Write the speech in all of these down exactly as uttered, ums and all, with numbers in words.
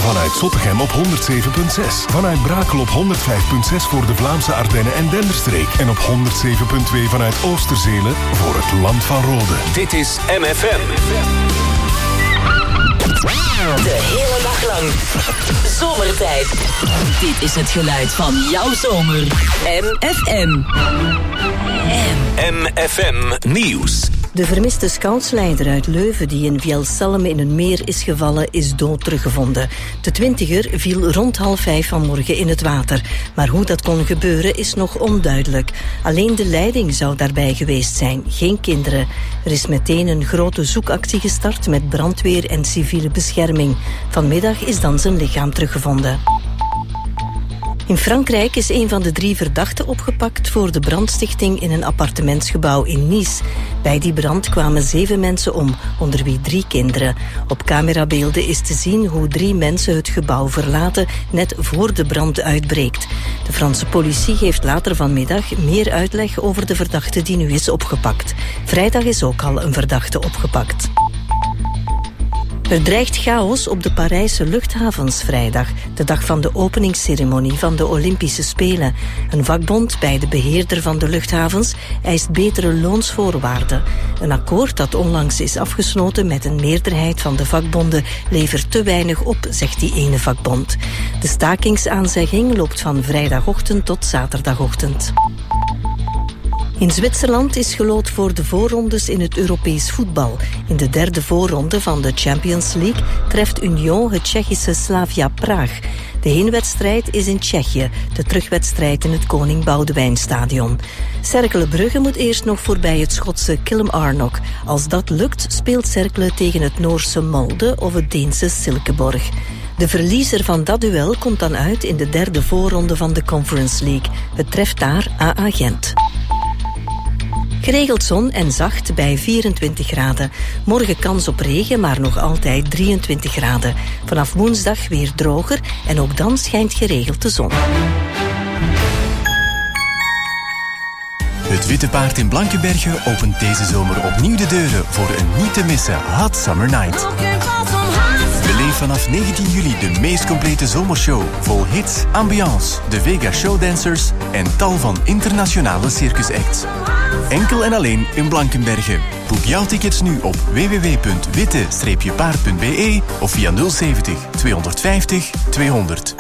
Vanuit Zottegem op honderd zeven komma zes. Vanuit Brakel op honderd vijf komma zes voor de Vlaamse Ardennen en Denderstreek. En op honderd zeven komma twee vanuit Oosterzele voor het Land van Rode. Dit is M F M. De hele dag lang. Zomertijd. Dit is het geluid van jouw zomer. M F M. M F M Nieuws. De vermiste scoutsleider uit Leuven die in Vielsalm in een meer is gevallen is dood teruggevonden. De twintiger viel rond half vijf vanmorgen in het water. Maar hoe dat kon gebeuren is nog onduidelijk. Alleen de leiding zou daarbij geweest zijn, geen kinderen. Er is meteen een grote zoekactie gestart met brandweer en civiele bescherming. Vanmiddag is dan zijn lichaam teruggevonden. In Frankrijk is een van de drie verdachten opgepakt voor de brandstichting in een appartementsgebouw in Nice. Bij die brand kwamen zeven mensen om, onder wie drie kinderen. Op camerabeelden is te zien hoe drie mensen het gebouw verlaten net voor de brand uitbreekt. De Franse politie geeft later vanmiddag meer uitleg over de verdachte die nu is opgepakt. Vrijdag is ook al een verdachte opgepakt. Er dreigt chaos op de Parijse luchthavens vrijdag, de dag van de openingsceremonie van de Olympische Spelen. Een vakbond bij de beheerder van de luchthavens eist betere loonsvoorwaarden. Een akkoord dat onlangs is afgesloten met een meerderheid van de vakbonden levert te weinig op, zegt die ene vakbond. De stakingsaanzegging loopt van vrijdagochtend tot zaterdagochtend. In Zwitserland is geloot voor de voorrondes in het Europees voetbal. In de derde voorronde van de Champions League treft Union het Tsjechische Slavia Praag. De heenwedstrijd is in Tsjechië, de terugwedstrijd in het Koning Boudewijnstadion. Cercle Brugge moet eerst nog voorbij het Schotse Kilmarnock. Als dat lukt, speelt Cercle tegen het Noorse Molde of het Deense Silkeborg. De verliezer van dat duel komt dan uit in de derde voorronde van de Conference League. Het treft daar A A Gent. Geregeld zon en zacht bij vierentwintig graden. Morgen kans op regen, maar nog altijd drieëntwintig graden. Vanaf woensdag weer droger en ook dan schijnt geregeld de zon. Het Witte Paard in Blankenberge opent deze zomer opnieuw de deuren voor een niet te missen Hot Summer Night. Beleef vanaf negentien juli de meest complete zomershow vol hits, ambiance, de Vega Showdancers en tal van internationale circusacts. Enkel en alleen in Blankenberge. Boek jouw tickets nu op w w w punt witte paard punt b e of via nul zeventig tweehonderdvijftig tweehonderd.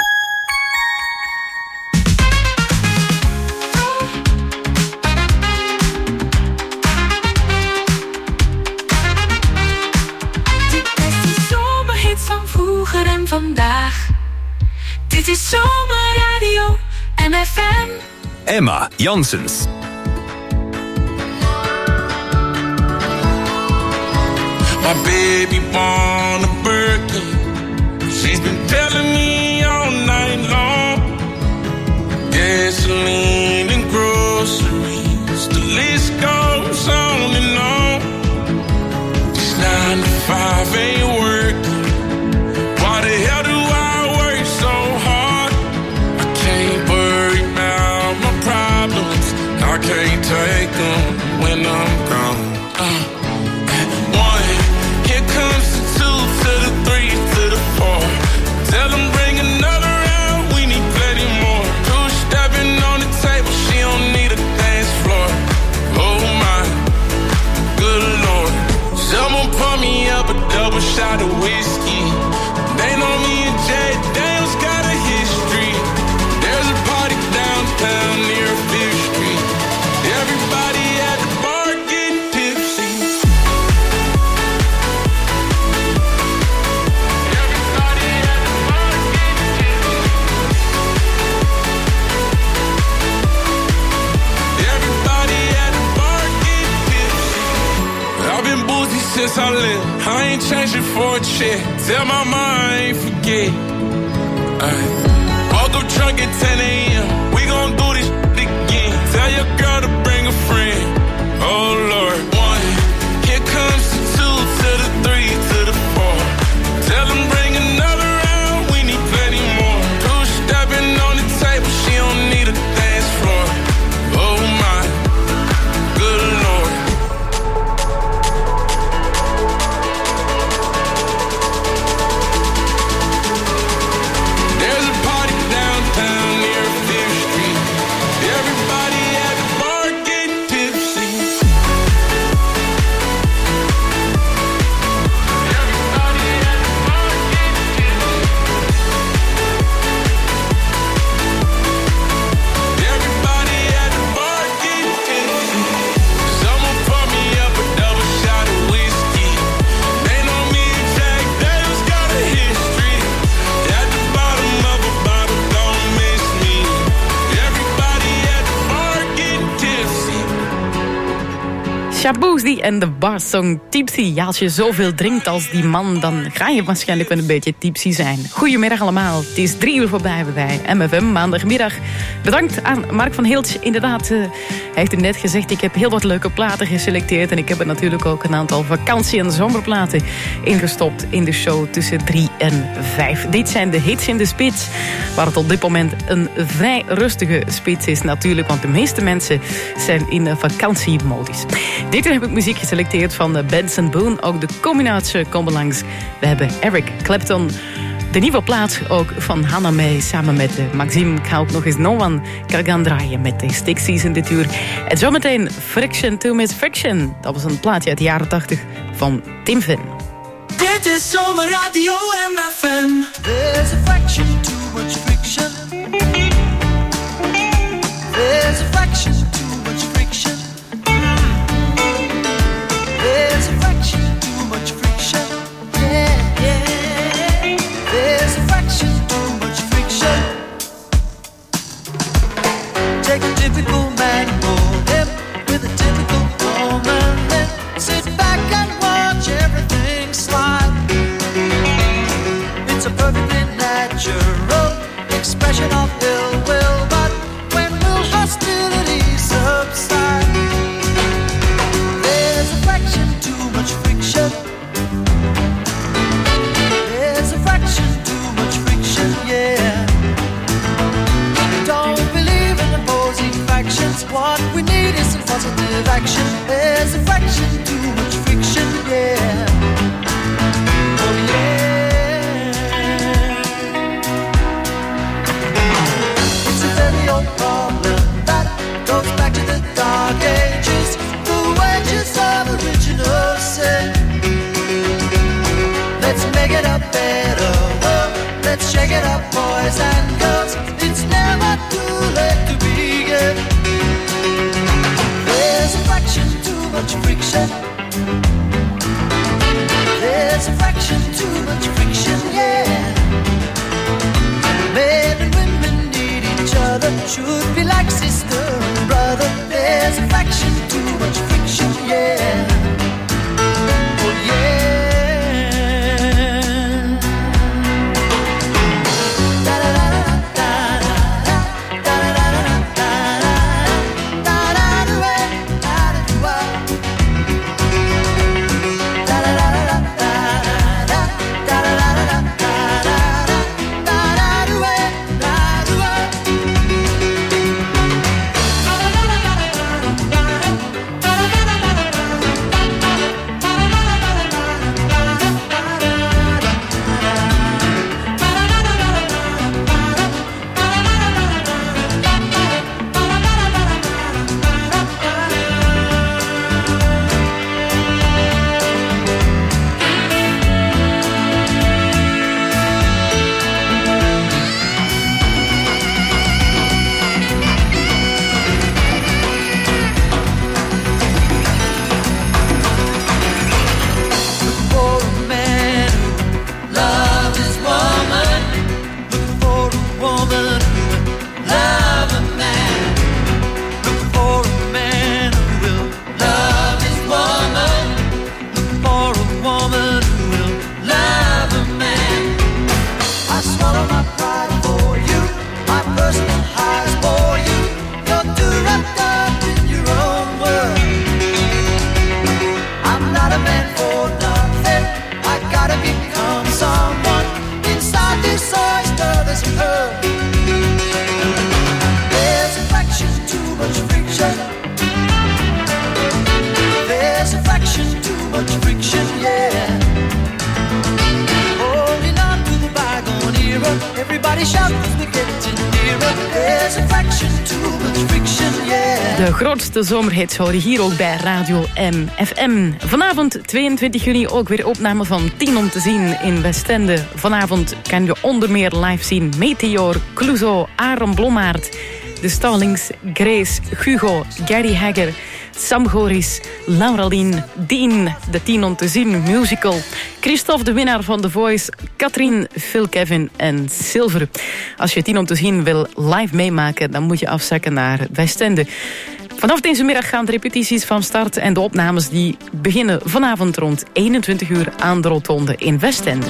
En vandaag. Dit is Zomerradio M F M. Emma Janssens. My baby born a Birkin. She's been telling me all night long. Gasoline and groceries. The list goes on and on. This nine to five ain't working. Why the hell do I work so hard? I can't worry about my problems. I can't take them when I'm gone. Uh, one, here comes the two to the three to the four. Tell them bring another round, we need plenty more. Two stepping on the table, she don't need a dance floor. Oh my, good Lord. Someone pour me up a double shot of whiskey. They know me and Jay Daniels got a history. There's a party downtown near Fifth Street. Everybody at the bar getting tipsy. Everybody at the bar getting tipsy. Everybody at the bar getting tipsy. I've been boozy since I lived. I ain't changing for a chick. Tell my mom I ain't forget. Ay. Woke up drunk at ten a.m. We gon' do this shit again. Tell your girl to bring a friend. Oh Lord. One, here comes the two to the three to the four. Tell them bring another round. We need plenty more. Two stepping on the table. She don't need a dance floor. Oh my, good Lord. Tipsy en de barsong Tipsy. Ja, als je zoveel drinkt als die man, dan ga je waarschijnlijk wel een beetje tipsy zijn. Goedemiddag allemaal. Het is drie uur voorbij bij M F M, maandagmiddag. Bedankt aan Mark van Hiltsch. Inderdaad, uh, hij heeft het net gezegd, ik heb heel wat leuke platen geselecteerd. En ik heb er natuurlijk ook een aantal vakantie- en zomerplaten ingestopt in de show tussen drie en vijf. Dit zijn de hits in de spits, waar het op dit moment een vrij rustige spits is natuurlijk, want de meeste mensen zijn in vakantiemodus. Dit uur heb ik muziek geselecteerd van Benson Boone. Ook de combinatie komt langs. We hebben Eric Clapton. De nieuwe plaat ook van Hannah May samen met Maxime. Ik ga ook nog eens No One gaan draaien met de Stick Season dit uur. En zometeen Friction to Miss Friction. Dat was een plaatje uit de jaren tachtig van Tim Finn. Dit is Zomerradio M F M. There's a fraction too much friction. There's a fraction too much friction. There's a fraction too much friction. Yeah, yeah. There's a fraction too much friction. Take a typical man, mold him with a typical woman, then sit back and watch everything slide. It's a perfectly natural expression of ill will, but when will hostility subside? There's a fraction too much friction. There's a fraction too much friction, yeah. Don't believe in opposing factions. What we need is some positive action. There's a fraction too much friction, yeah. Oh yeah. It's a very old problem that goes back to the dark ages. The wages of original sin. Let's make it a better world. Let's shake it up, boys and girls. It's never too late to begin. There's a fraction too much friction. There's a fraction too much friction, yeah. Men and women need each other, should be like sister and brother. There's a fraction too much friction, yeah. Oh yeah. De grootste zomerhits hoor je hier ook bij Radio M F M. Vanavond tweeëntwintig juni ook weer opname van tien om te zien in Westende. Vanavond kan je onder meer live zien Meteor, Clouseau, Aaron Blommaert, de Stallings, Grace, Hugo, Gary Hagger, Sam Goris, Lauralien, Dean, de tien om te zien musical, Christophe, de winnaar van The Voice, Katrien, Phil Kevin en Silver. Als je tien om te zien wil live meemaken, dan moet je afzakken naar Westende. Vanaf deze middag gaan de repetities van start en de opnames die beginnen vanavond rond eenentwintig uur aan de Rotonde in Westende.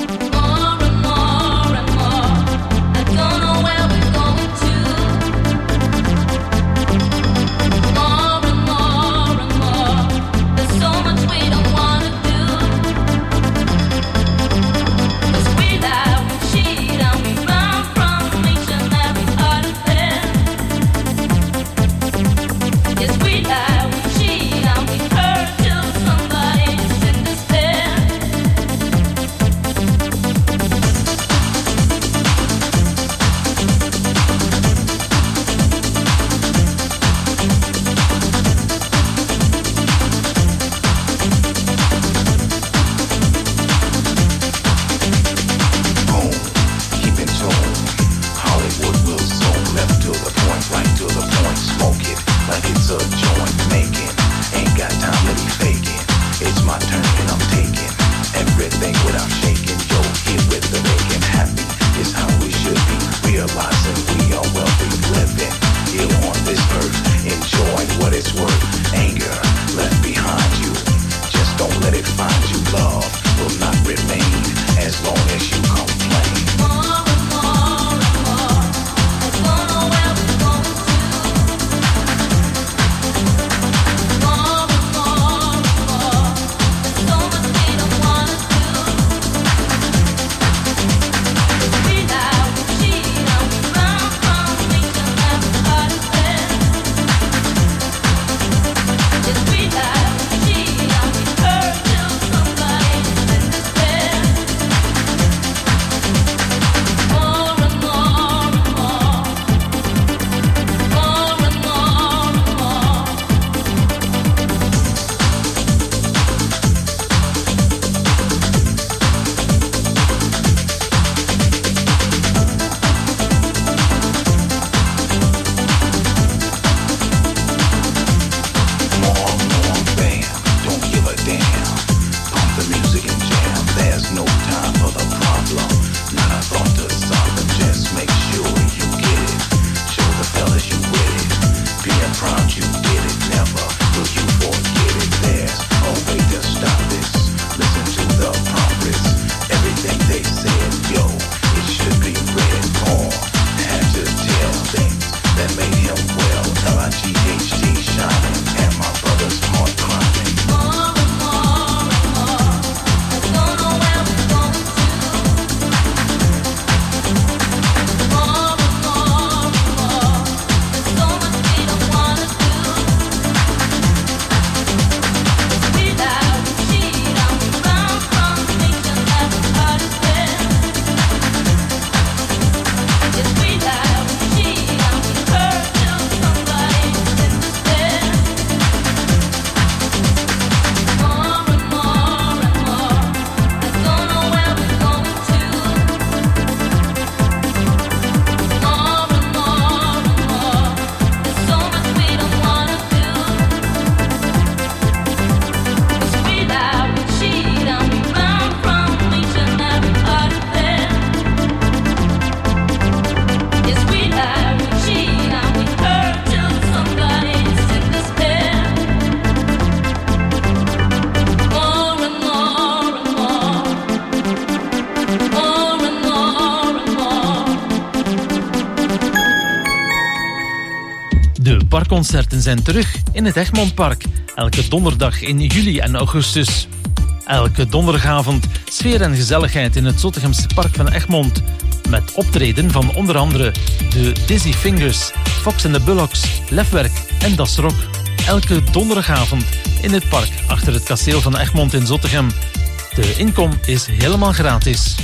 Parkconcerten zijn terug in het Egmondpark. Elke donderdag in juli en augustus. Elke donderdagavond sfeer en gezelligheid in het Zottegemse Park van Egmond. Met optreden van onder andere de Dizzy Fingers, Fox and the Bullocks, Lefwerk en Das Rock. Elke donderdagavond in het park achter het kasteel van Egmond in Zottegem. De inkom is helemaal gratis.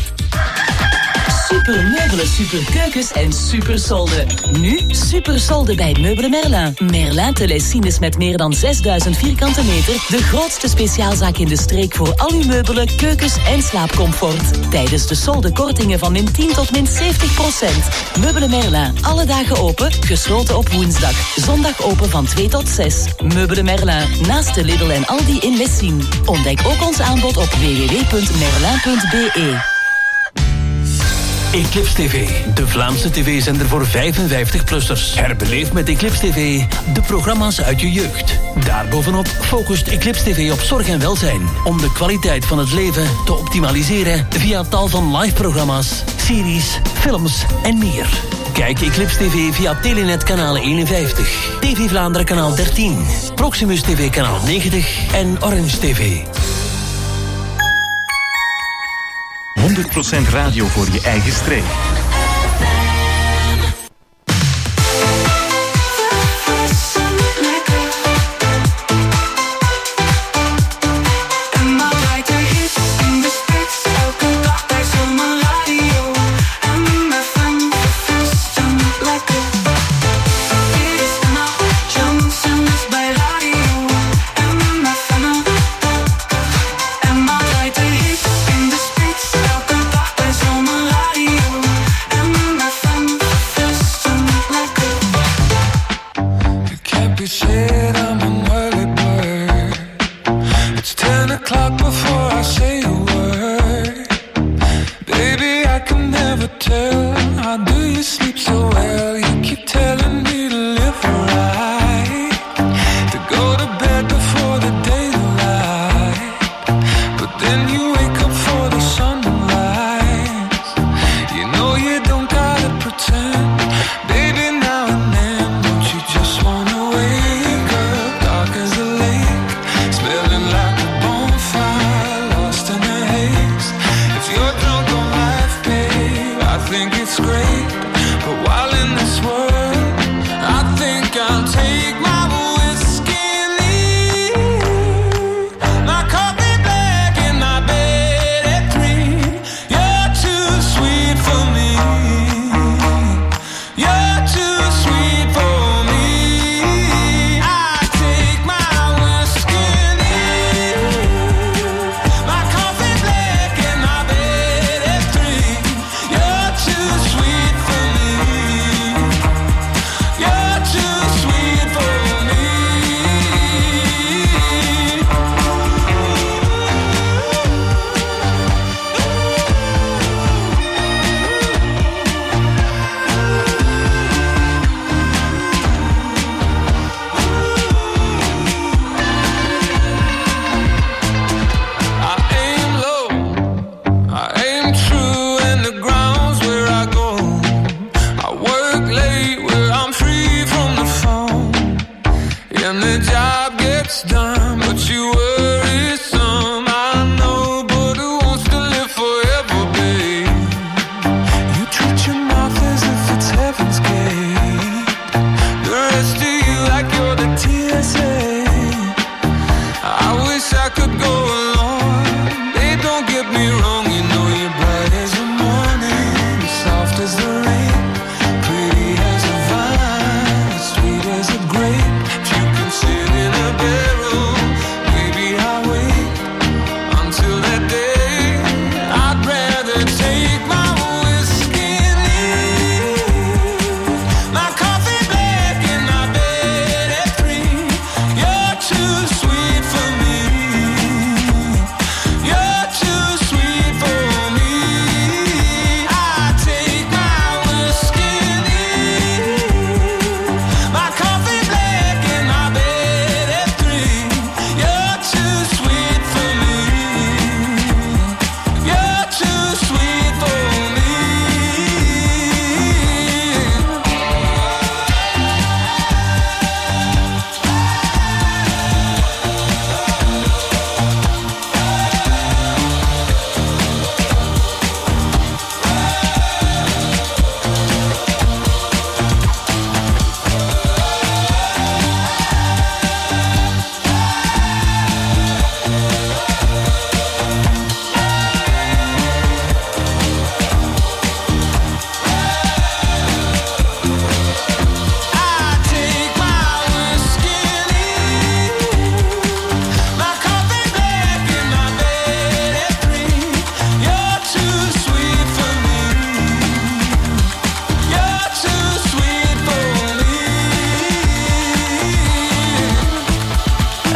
Super meubelen, super keukens en super solden. Nu super solden bij Meubles Merlin. Merlin Telesines met meer dan zesduizend vierkante meter. De grootste speciaalzaak in de streek voor al uw meubelen, keukens en slaapcomfort. Tijdens de solden kortingen van min tien tot min zeventig procent. Meubles Merlin, alle dagen open, gesloten op woensdag. Zondag open van twee tot zes. Meubles Merlin, naast de Lidl en Aldi in Lessien. Ontdek ook ons aanbod op w w w punt merlin punt b e. Eclipse T V, de Vlaamse tv-zender voor vijfenvijftig-plussers. Herbeleef met Eclipse T V de programma's uit je jeugd. Daarbovenop focust Eclipse T V op zorg en welzijn, om de kwaliteit van het leven te optimaliseren via tal van live-programma's, series, films en meer. Kijk Eclipse T V via Telenet kanaal eenenvijftig, T V Vlaanderen kanaal dertien, Proximus T V kanaal negentig en Orange T V. honderd procent radio voor je eigen streek. Sweet as a grape, if you can sit in a barrel, maybe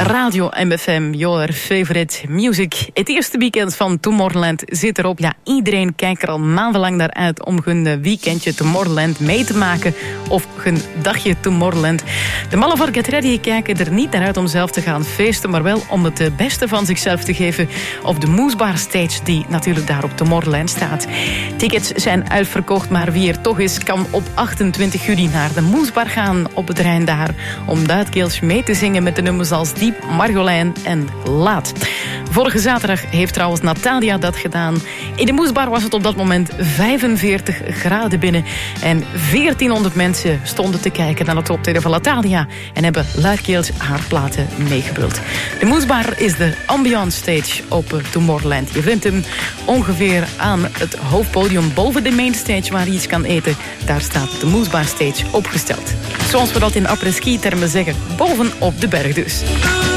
Radio M F M, your favorite music. Het eerste weekend van Tomorrowland zit erop. Ja, iedereen kijkt er al maandenlang naar uit om hun weekendje Tomorrowland mee te maken. Of hun dagje Tomorrowland. De mannen van Get Ready kijken er niet naar uit om zelf te gaan feesten, maar wel om het beste van zichzelf te geven op de Moesbar Stage die natuurlijk daar op Tomorrowland staat. Tickets zijn uitverkocht, maar wie er toch is kan op achtentwintig juli naar de Moesbar gaan op het terrein daar om luidkeels mee te zingen met de nummers als Diep, Marjolein en Laat. Vorige zaterdag heeft trouwens Natalia dat gedaan. In de Moesbar was het op dat moment vijfenveertig graden binnen en veertienhonderd mensen stonden te kijken naar het optreden van Natalia en hebben luidkeels haar platen meegebruld. De Moesbar is de ambiance stage op Tomorrowland. Je vindt hem ongeveer aan het hoofdpodium boven de main stage waar je iets kan eten. Daar staat de Moesbar stage opgesteld. Zoals we dat in après-ski termen zeggen, boven op de berg dus. I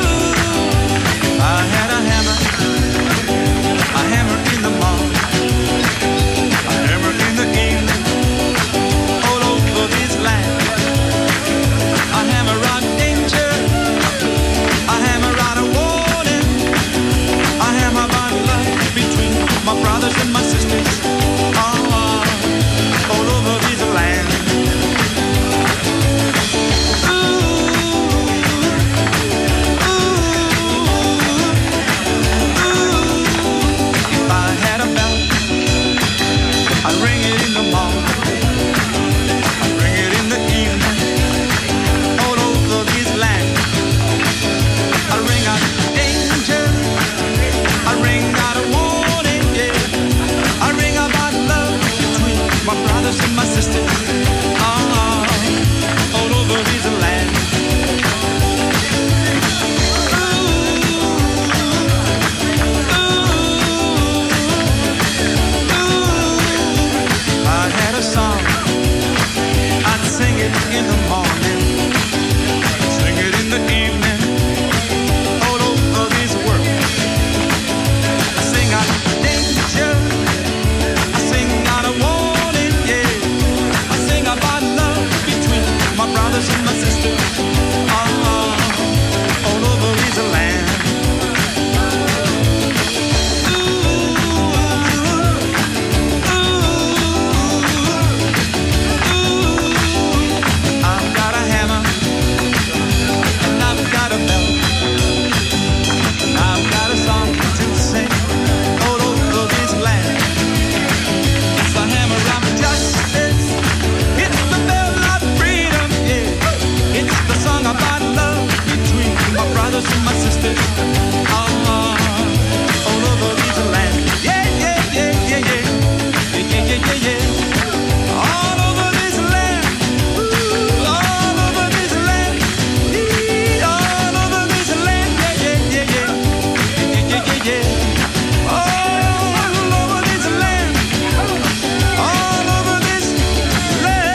had a hammer, a hammer in the morning, a hammer in the evening, all over this land. A hammer on danger, a hammer on a warning, a hammer on love between my brothers and my sisters, all, all over this land. And my sisters, ah, all over this land. I had a song, I'd sing it in the morning, sing it in the evening, all over this world. I sing out danger, I sing out a war. My brothers and my sisters, all, all over this land. Ooh, ooh, I've got a hammer, and I've got a bell, and I've got a song to sing all over this land. It's the hammer of justice, it's the bell of freedom. It's the song about love between my brothers and my sisters, all, all over this land. Yeah, yeah, yeah, yeah, yeah, yeah, yeah, yeah, yeah. All over this land, ooh, all over this land, all over this land. Yeah, yeah, yeah, yeah, yeah, yeah, yeah, yeah. All over this land, all over this land.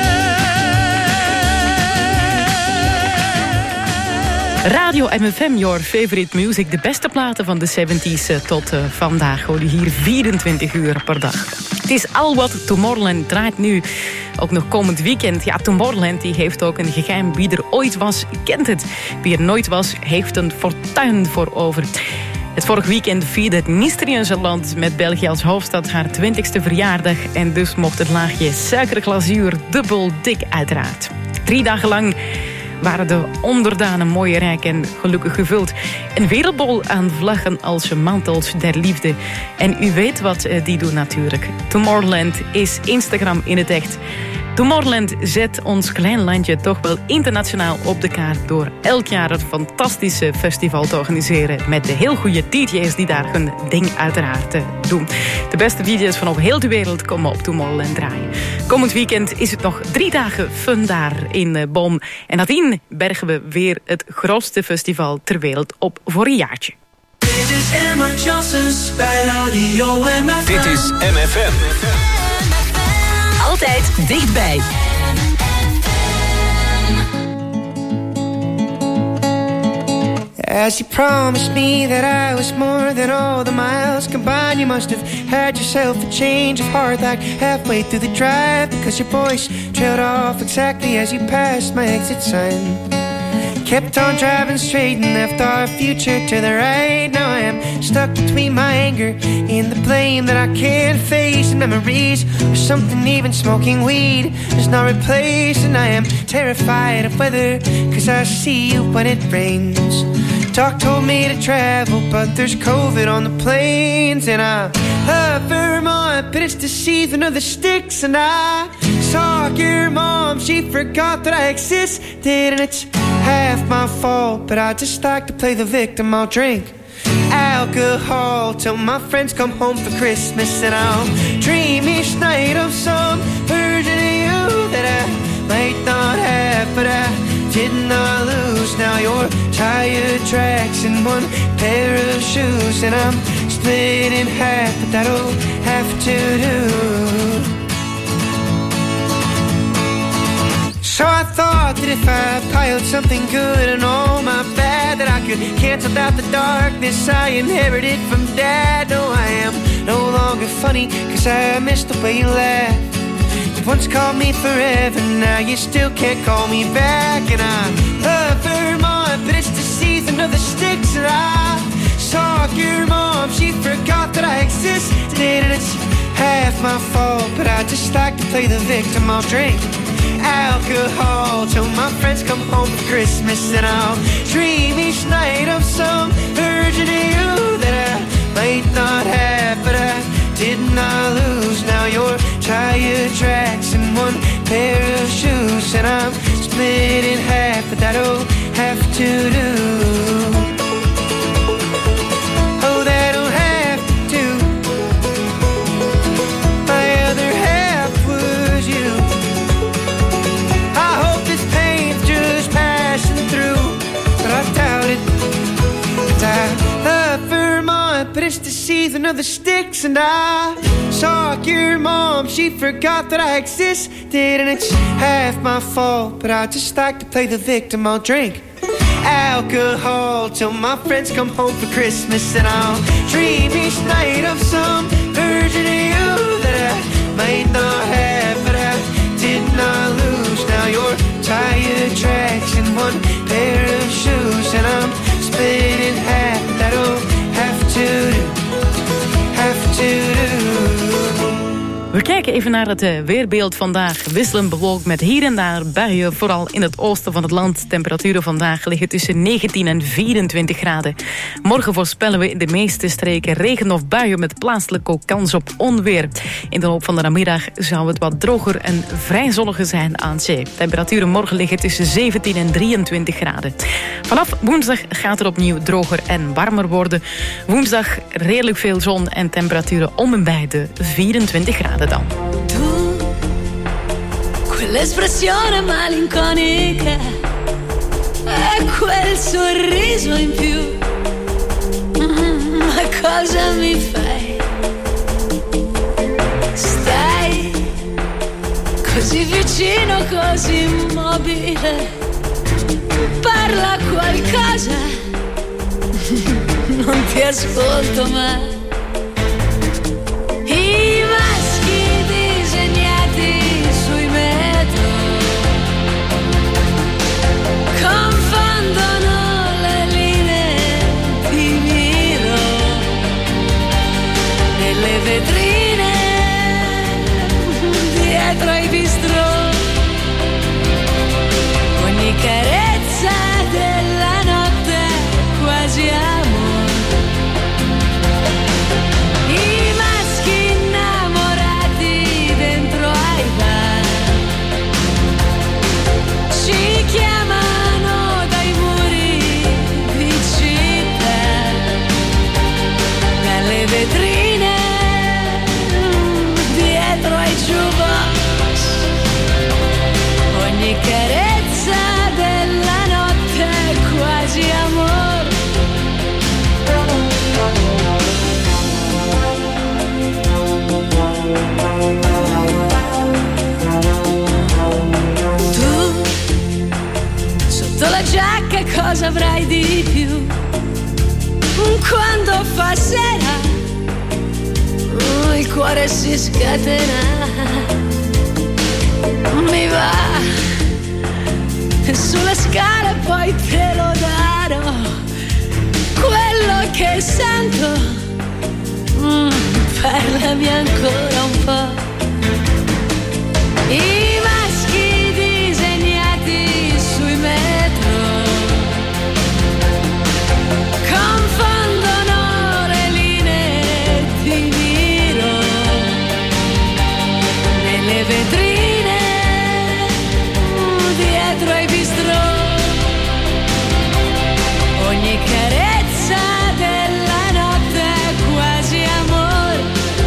Radio M F M, your favorite music. De beste platen van de zeventies tot uh, vandaag. Hoor je hier vierentwintig uur per dag. Het is al wat Tomorrowland draait nu. Ook nog komend weekend. Ja, Tomorrowland die heeft ook een geheim. Wie er ooit was, kent het. Wie er nooit was, heeft een fortuin voor over. Het vorige weekend vierde het mysterieuze land met België als hoofdstad haar twintigste verjaardag. En dus mocht het laagje suikerglazuur dubbel dik uiteraard. Drie dagen lang waren de onderdanen mooi rijk en gelukkig gevuld. Een wereldbol aan vlaggen als mantels der liefde. En u weet wat die doen natuurlijk. Tomorrowland is Instagram in het echt. Tomorrowland zet ons klein landje toch wel internationaal op de kaart door elk jaar het fantastische festival te organiseren met de heel goede D J's die daar hun ding uiteraard doen. De beste D J's van over heel de wereld komen op Tomorrowland draaien. Komend weekend is het nog drie dagen fun daar in Boom. En nadien bergen we weer het grootste festival ter wereld op voor een jaartje. Dit is Emma Johnson's bij Radio M F M. Dit is M F M. Altijd dichtbij. As you promised me that I was more than all the miles combined, you must have had yourself a change of heart like halfway through the drive, because your voice trailed off exactly as you passed my exit sign. Kept on driving straight and left our future to the right. Now I am stuck between my anger and the blame that I can't face, and memories or something even smoking weed is not replaced. And I am terrified of weather, cause I see you when it rains. Doc told me to travel, but there's COVID on the planes. And I love Vermont, but it's the season of the sticks. And I saw your mom, she forgot that I existed. And it's half my fault, but I just like to play the victim. I'll drink alcohol till my friends come home for Christmas. And I'll dream each night of some version of you that I might not have, but I did not lose. Now your tire tracks in one pair of shoes, and I'm split in half, but that'll have to do. So I thought that if I piled something good and all my bad, that I could cancel out the darkness I inherited from Dad. No, I am no longer funny, cause I miss the way you laugh. You once called me forever, now you still can't call me back. And I love Vermont, but it's the season of the sticks. And I saw your mom, she forgot that I existed. And it's half my fault, but I just like to play the victim. I'll drink alcohol till my friends come home for Christmas. And I'll dream each night of some version of you that I might not have, but I did not lose. Now your tire tracks in one pair of shoes, and I'm split in half, but that'll have to do. Oh, that'll have to do. My other half was you. I hope this pain's just passing through, but I doubt it. And I love Vermont, but it's the season of the sticks. And I saw your mom, she forgot that I existed. And it's half my fault, but I just like to play the victim. I'll drink alcohol till my friends come home for Christmas. And I'll dream each night of some version of you that I might not have, but I did not lose. Now your tire tracks in one pair of shoes, and I'm split in half, but that'll have to do, have to do. We kijken even naar het uh, weerbeeld vandaag. Wisselend bewolkt met hier en daar buien, vooral in het oosten van het land. Temperaturen vandaag liggen tussen negentien en vierentwintig graden. Morgen voorspellen we in de meeste streken regen of buien met plaatselijk ook kans op onweer. In de loop van de namiddag zou het wat droger en vrij zonniger zijn aan zee. Temperaturen morgen liggen tussen zeventien en drieëntwintig graden. Vanaf woensdag gaat het opnieuw droger en warmer worden. Woensdag redelijk veel zon en temperaturen om en bij de vierentwintig graden. Dan. Tu, quell'espressione malinconica e quel sorriso in più, mm, ma cosa mi fai? Stai così vicino, così immobile, parla qualcosa, non ti ascolto mai. Vetrine dietro ai bistrò, ogni carezza della notte quasi amore. I maschi innamorati dentro ai bar ci chiamano dai muri di città, dalle vetrine dietro ai jukebox, ogni carezza della notte quasi amor. Tu sotto la giacca cosa avrai di più quando fa sera? Il cuore si scatena, mi va sulle scale poi te lo darò. Quello che sento, mm, parlami ancora un po'. I maschi disegnati sui metro confondono le linee di miro nelle vetrine dietro ai bistrò. Ogni carezza della notte è quasi amore.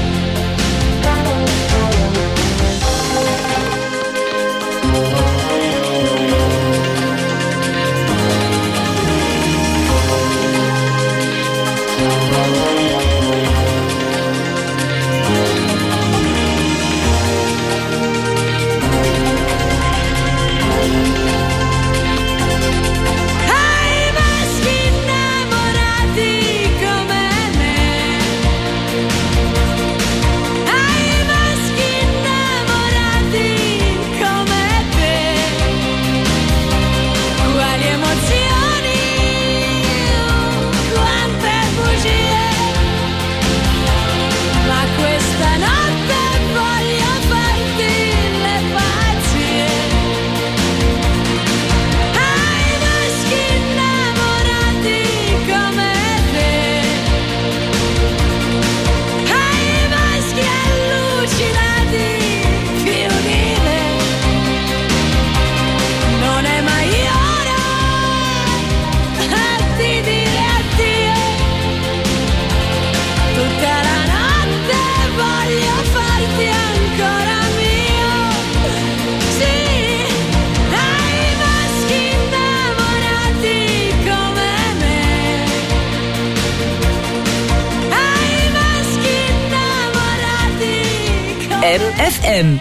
M F M.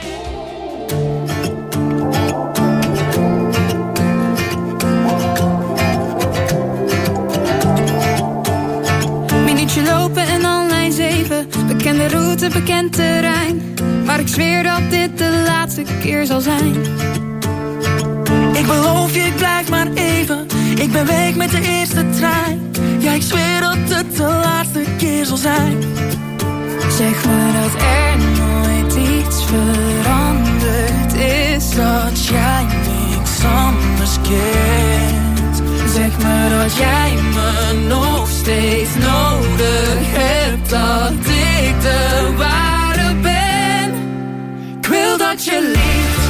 Minuutje lopen en al lijn zeven. Bekende route, bekend terrein. Maar ik zweer dat dit de laatste keer zal zijn. Ik beloof je, ik blijf maar even. Ik ben weg met de eerste trein. Ja, ik zweer dat het de laatste keer zal zijn. Zeg me dat er nooit iets veranderd is. Dat jij niks anders kent. Zeg me dat jij me nog steeds nodig hebt. Dat ik de ware ben. Ik wil dat je lief,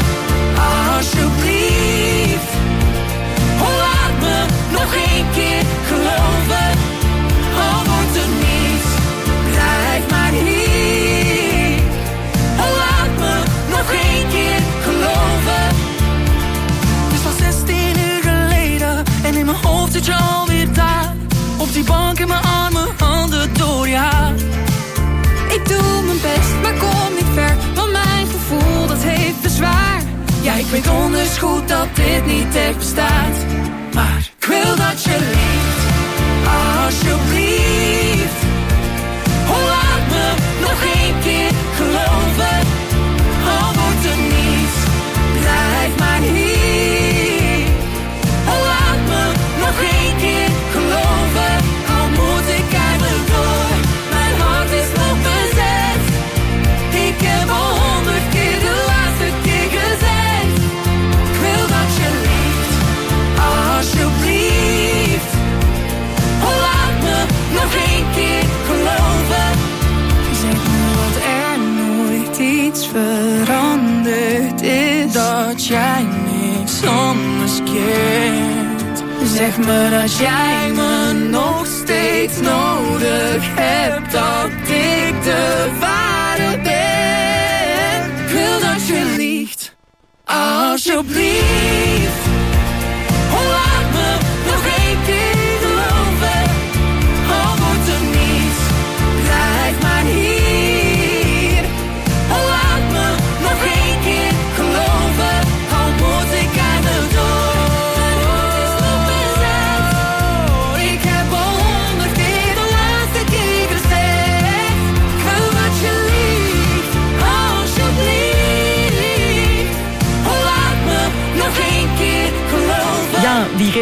alsjeblieft. Oh, laat me nog één keer geloven. Al wordt er niets, blijf maar hier. Oh, laat me nog één keer geloven. Het is al zestien uur geleden en in mijn hoofd zit je alweer daar. Op die bank in mijn armen, handen door je haar. Ik doe mijn best, maar kom niet ver, want mijn gevoel dat heeft bezwaar. Ja, ik weet donders goed dat dit niet echt bestaat. Maar ik wil dat je lief, alsjeblieft. Oh, laat me nog één keer geloven. Al wordt er niets, blijf maar hier. Oh, laat me nog één keer geloven. Al moet ik eigenlijk door, mijn hart is nog bezet. Ik heb al honderd keer de laatste keer gezegd. Ik wil dat je lief, alsjeblieft. Oh, laat me nog één keer geloven. Zeg me dat er nooit iets veranderd is. Dat jij niks anders kent. Zeg me dat jij me nog steeds nodig hebt. Dat ik de ware ben. Ik wil dat je liegt, alsjeblieft. Oh, laat me nog één keer geloven. Al wordt er niets, blijf maar hier. Oh, laat me nog één keer geloven. Al moet ik eigenlijk door. Mijn hart is nog bezet. Ik heb al honderd keer de laatste keer gezegd. Ik wil dat je liegt, alsjeblieft. Oh, laat me nog één keer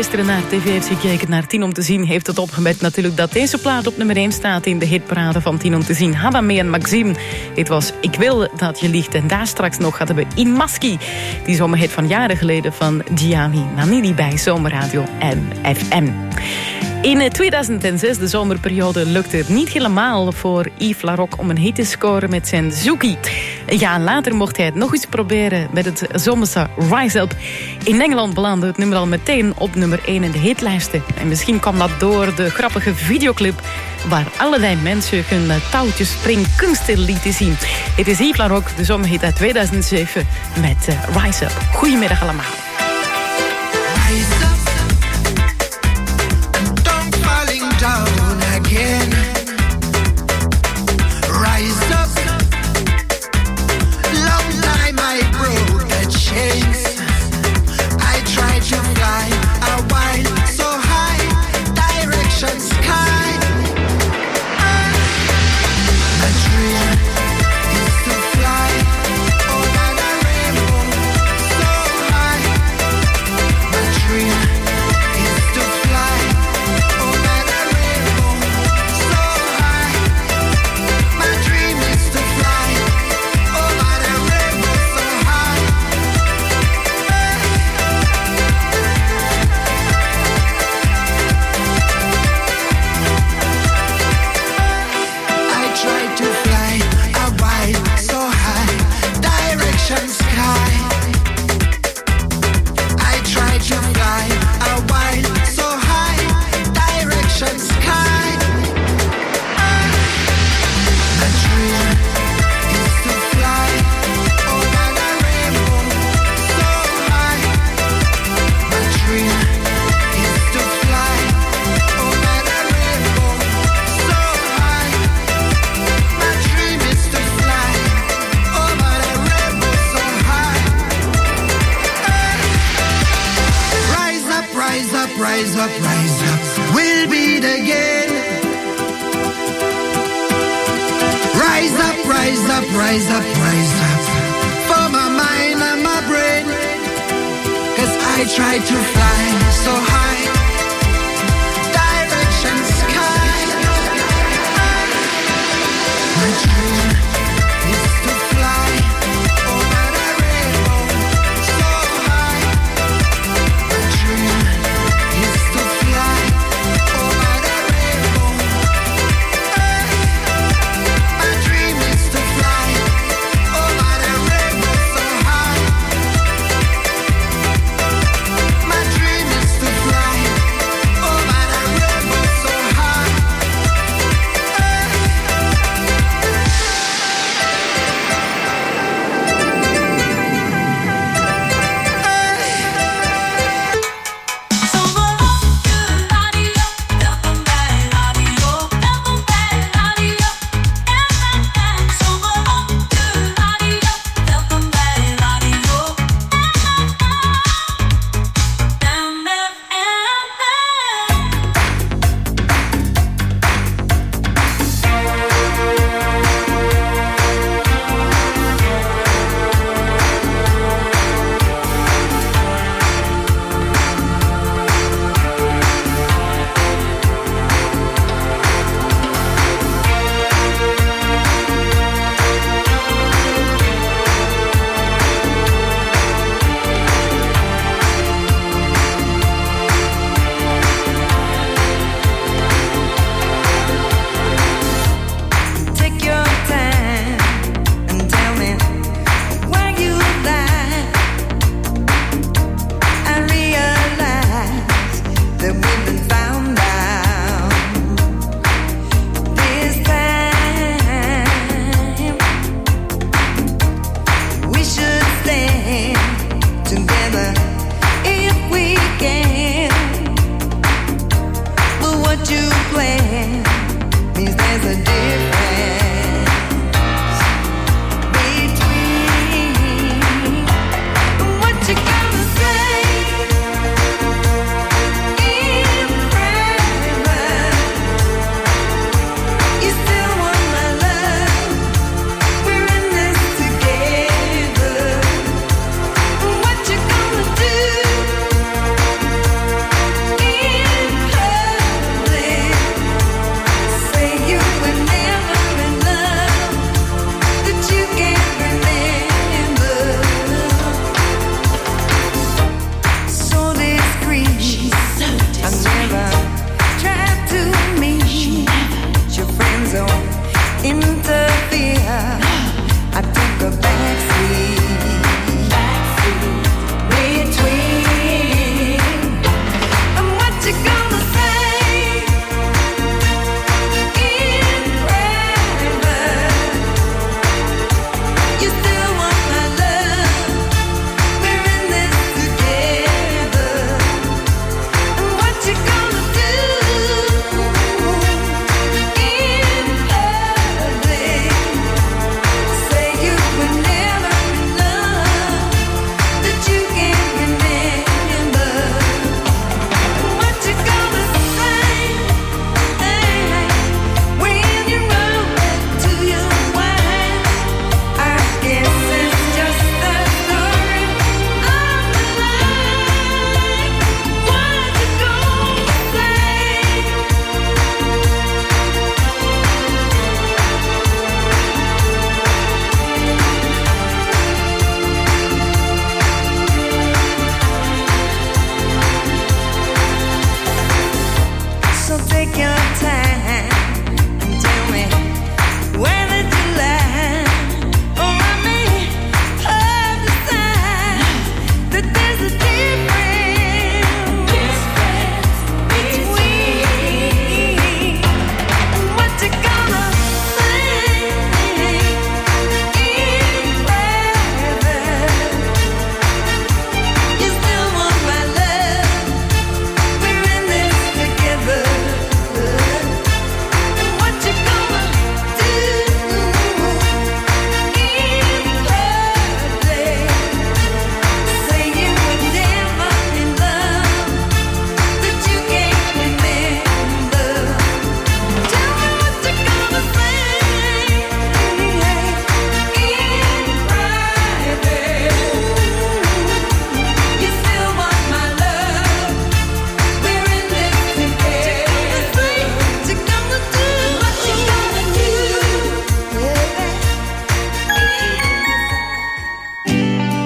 gisteren naar tv heeft gekeken, naar tien om te zien, heeft het opgemerkt natuurlijk dat deze plaat op nummer één staat in de hitparade van tien om te zien. Hadame en Maxime. Dit was Ik wil dat je liegt. En daar straks nog hadden we In Maski, die zomerhit van jaren geleden van Gianni Nannini bij Zomerradio M F M. In tweeduizend zes, de zomerperiode, lukte het niet helemaal voor Yves Laroque om een hit te scoren met zijn Zoekie. Een jaar later mocht hij het nog eens proberen met het zomerse Rise Up. In Engeland belandde het nummer al meteen op nummer één in de hitlijsten. En misschien kwam dat door de grappige videoclip waar allerlei mensen hun touwtjes springkunsten lieten zien. Het is Yves Laroque, de zomerhit uit tweeduizend zeven met uh, Rise Up. Goedemiddag allemaal. Rise up. Down again. Rise up. Long time I broke the chains. I tried to fly a while so high, direction sky. My dream is to fly over the rainbow so high. My dream is to fly over the rise up, rise up, we'll beat again. Rise up, rise up, rise up, rise up, for my mind and my brain. Cause I tried to fly so high, direction sky. My dream is to fly over the rainbow so high. My dream is to fly over the rainbow. My dream is to fly over the rainbow so high. My dream is to fly over the rainbow so high. Take your time and tell me where you lie. I realize that we've been found out. This time we should stand together if we can. But what you plan means there's a difference between what you gotta say in private. You still want my love, we're in this together. What you gonna do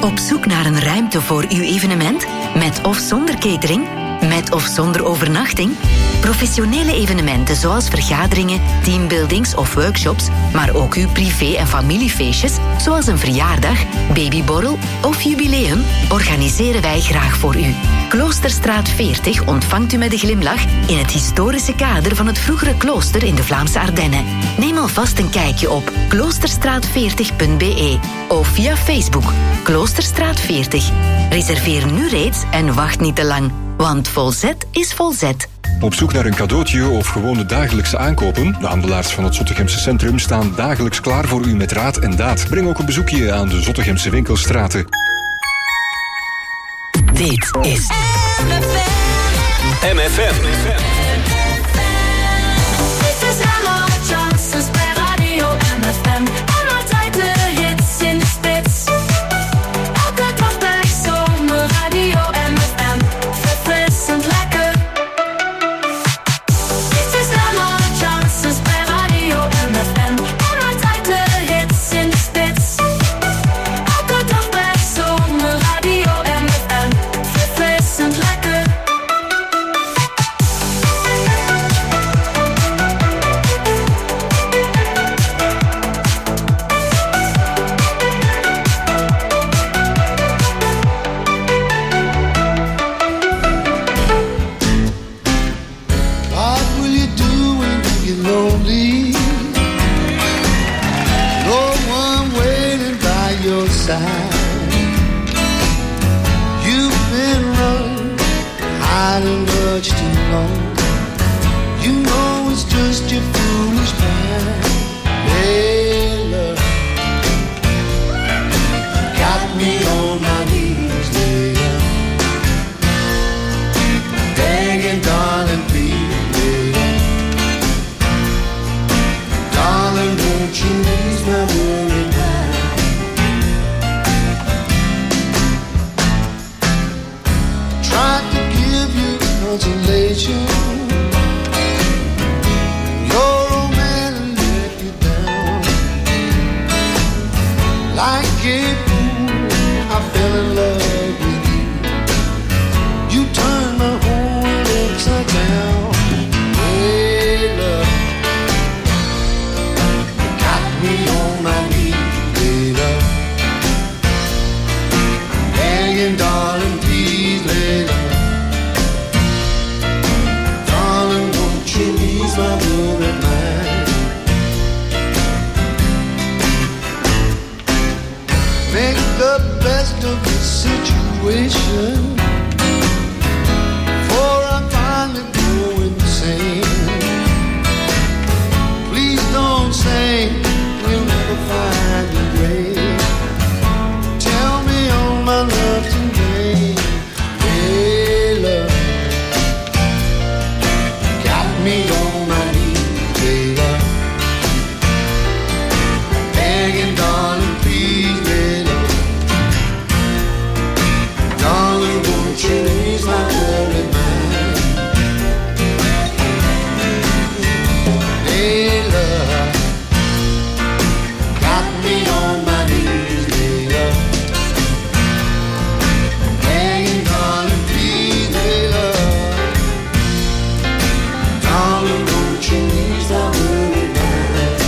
Op zoek naar een ruimte voor uw evenement? Met of zonder catering? Met of zonder overnachting? Professionele evenementen zoals vergaderingen, teambuildings of workshops, maar ook uw privé- en familiefeestjes, zoals een verjaardag, babyborrel of jubileum, organiseren wij graag voor u. Kloosterstraat veertig ontvangt u met een glimlach in het historische kader van het vroegere klooster in de Vlaamse Ardennen. Neem alvast een kijkje op kloosterstraat veertig punt b e of via Facebook Kloosterstraat veertig. Reserveer nu reeds en wacht niet te lang, want Volzet is Volzet. Op zoek naar een cadeautje of gewone dagelijkse aankopen? De handelaars van het Zottegemse Centrum staan dagelijks klaar voor u met raad en daad. Breng ook een bezoekje aan de Zottegemse winkelstraten. Dit is M F M. Dit is Emma Johnson's bij Radio M F M. En altijd de hits in de spits. Elke dag bij zomer Radio M F M. Verfrissend lekker. Dit is Emma Johnson's bij Radio M F M. En altijd de hits in de spits. Elke dag bij zomer Radio M F M. Verfrissend lekker. What will you do when you get lonely? No one waiting by your side. You've been running, hiding much too long. You know it's just your foolish mind. Hey, love, got me on my knees, love, begging, darling, please, love. Darling, won't you ease my worry now? Tried to give you consolation. Your old man let you down. Like a fool, I fell in love with you. You turned my whole world upside down. Hey, love, got me on my knees, hey, love, begging, darling, please, lay love. Darling, won't you ease my worried mind? Make the best of the situation, for I finally go insane. Please don't say we'll never find a grave. Tell me all my love's in vain. Hey, love, got me on my knees, hey, love, begging, darling, please, hey, love. Darling, won't you ease my worried mind? Hey, love, got me on my knees, hey, love, begging, darling, please, hey, love. Darling, won't you ease my worried mind?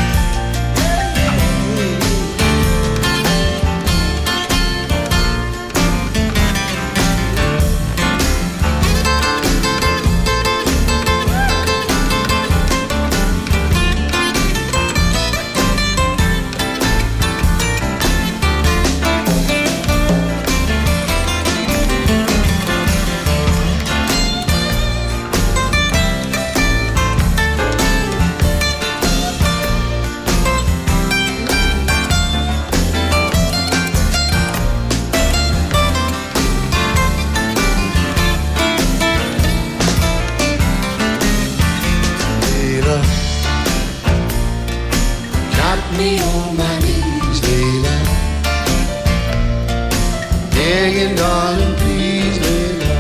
Layla, got me on my knees, Layla, begging, darling, please, Layla.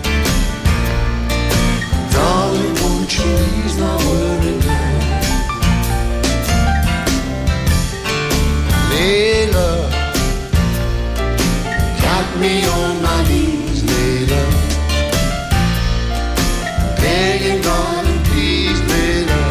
Darling, won't you ease my worried mind? Layla, me on my knees, later. Begging God and please, later.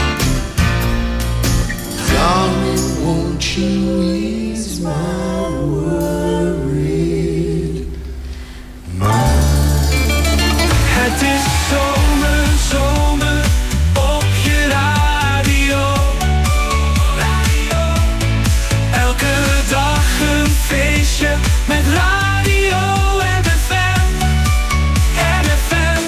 Darling, won't you ease my worried mind? Het is zomer, zomer op je radio. Radio. Elke dag een feestje met radio M F M. M F M.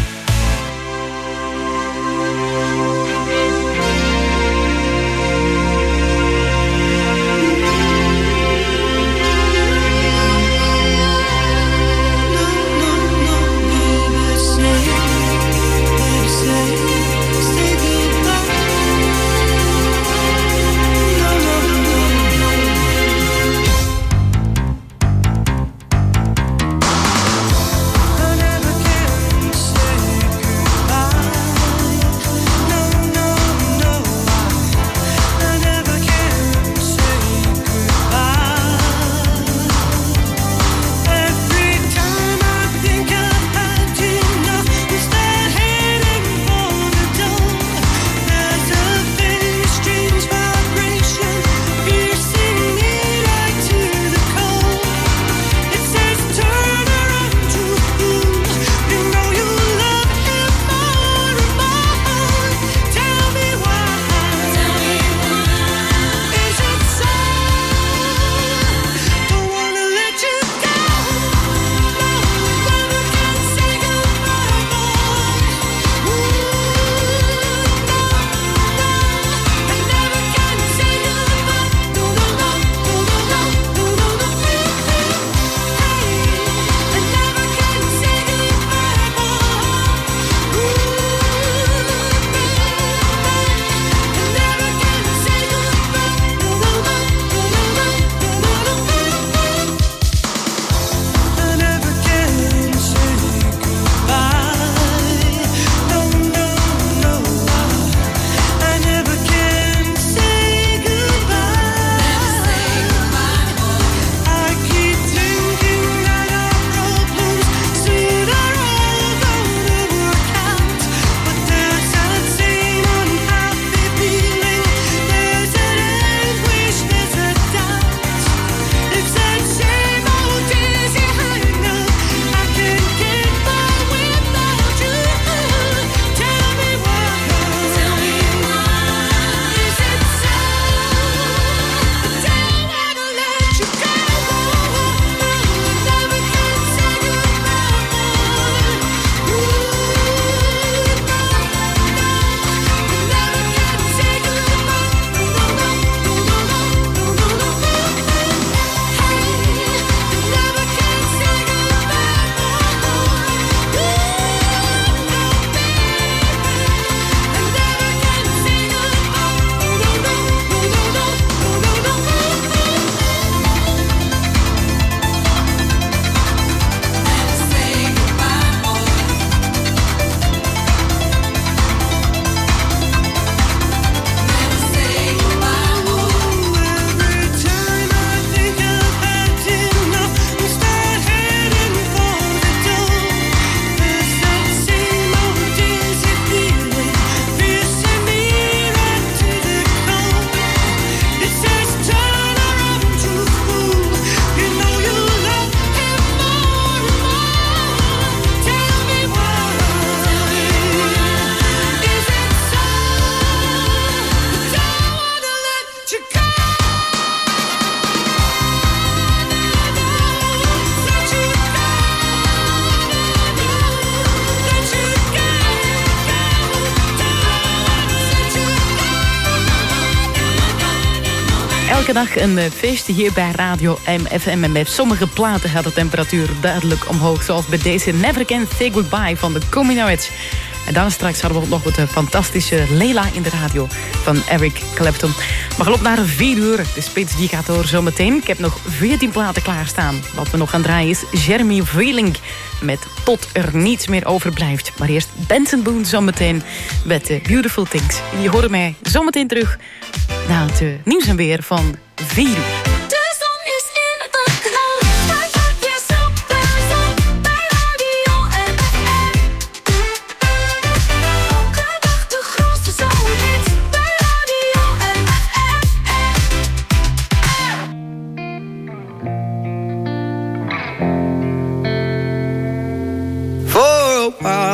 Elke dag een feestje hier bij Radio M F M. En bij sommige platen gaat de temperatuur duidelijk omhoog. Zoals bij deze Never Can Say Goodbye van de Coming Out Edge. En dan straks hadden we nog het fantastische Leila in de radio van Eric Clapton. Maar geloof naar vier uur. De spits die gaat door zometeen. Ik heb nog veertien platen klaarstaan. Wat we nog gaan draaien is Jeremy Vreeling met Tot er niets meer overblijft. Maar eerst Benson Boone zometeen met uh, Beautiful Things. En je hoort mij zometeen terug na het uh, nieuws en weer van vier uur. De zon is in de cloud. Hij gaat weer zo.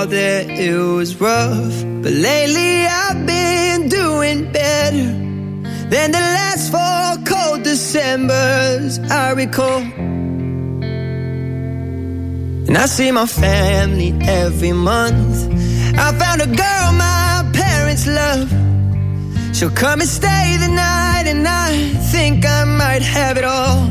out there it was rough, but lately I've been doing better than the last four cold Decembers I recall. And I see my family every month. I found a girl my parents love. She'll come and stay the night, and I think I might have it all.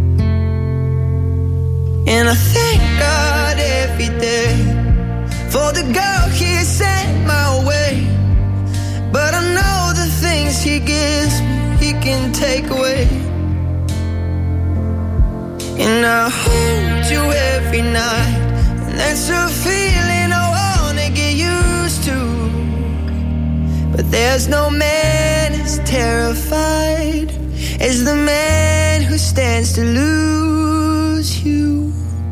And I thank God every day for the girl He sent my way. But I know the things He gives me, He can take away. And I hold you every night, and that's a feeling I wanna get used to. But there's no man as terrified as the man who stands to lose you.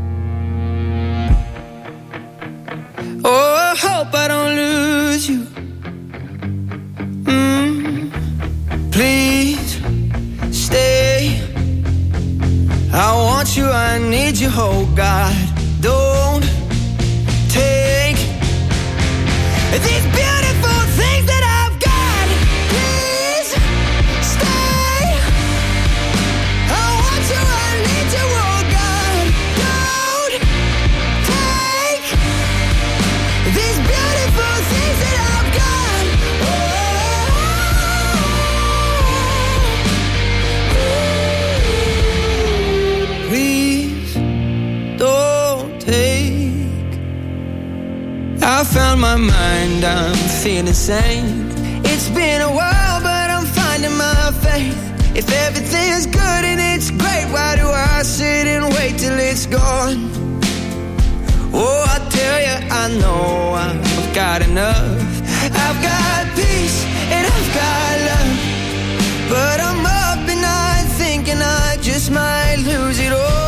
Oh, I hope I don't lose you. Mm, please stay. I want you, I need you, oh God. Don't take these beautiful things that I've got. Please stay. I want you, I need you, oh God. Don't take these beautiful things that I've got. Oh, please don't take. I found my mind, I'm feeling sane. It's been a while, but I'm finding my faith. If everything's good and it's great, why do I sit and wait till it's gone? Oh, I tell you, I know I've got enough. I've got peace and I've got love, but I'm up at night thinking I just might lose it all.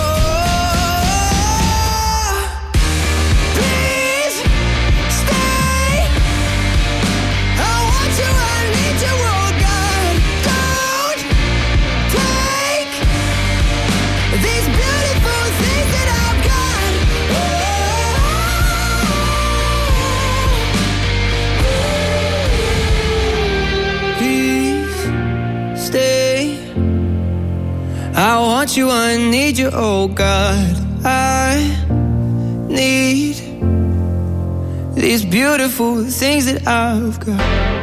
I want you, I need you, oh God. I need these beautiful things that I've got.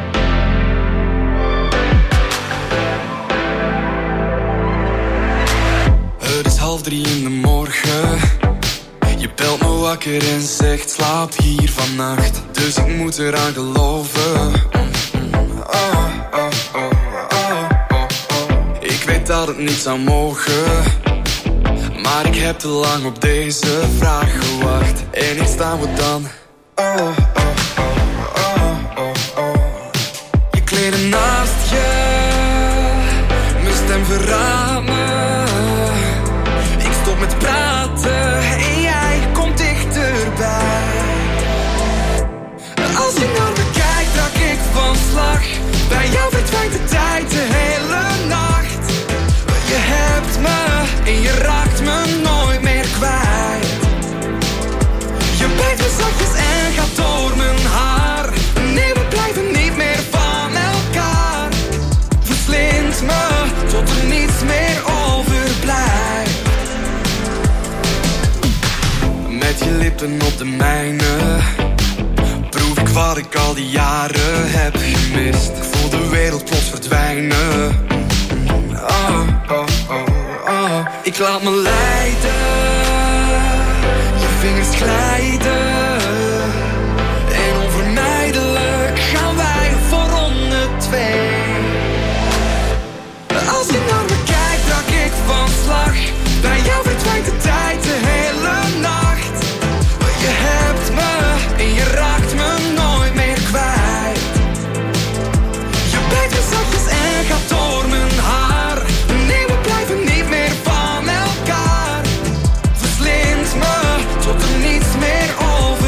Het is half drie in de morgen. Je belt me wakker en zegt slaap hier vannacht. Dus ik moet eraan geloven. Oh, oh, oh. Ik weet dat het niet zou mogen, maar ik heb te lang op deze vraag gewacht. En hier staan we dan. Oh, oh, oh, oh, oh, oh. Je kleden naast je, mijn stem verraadt me. Ik stop met praten en jij komt dichterbij. Als je naar me kijkt, raak ik van slag. Bij jou verdwijnt de tijd de hele nacht. Je hebt me en je raakt me nooit meer kwijt. Je bijt me zachtjes en gaat door mijn haar. Nee, we blijven niet meer van elkaar. Verslindt me tot er niets meer overblijft. Met je lippen op de mijne proef ik wat ik al die jaren heb gemist. Ik voel de wereld plots verdwijnen. Oh, oh, oh, oh. Ik laat me leiden, je vingers glijden. En onvermijdelijk gaan wij voor ronde twee. Als je naar me kijkt, raak ik van slag. Bij jou verdwijnt de tijd de hele nacht. Je hebt me en je raakt me nooit meer kwijt. Je bijt me zachtjes en gaat door mijn haar. Nee, we blijven niet meer van elkaar. Verslindt me tot er niets meer over.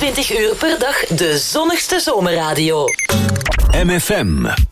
vierentwintig uur per dag de zonnigste zomerradio. M F M.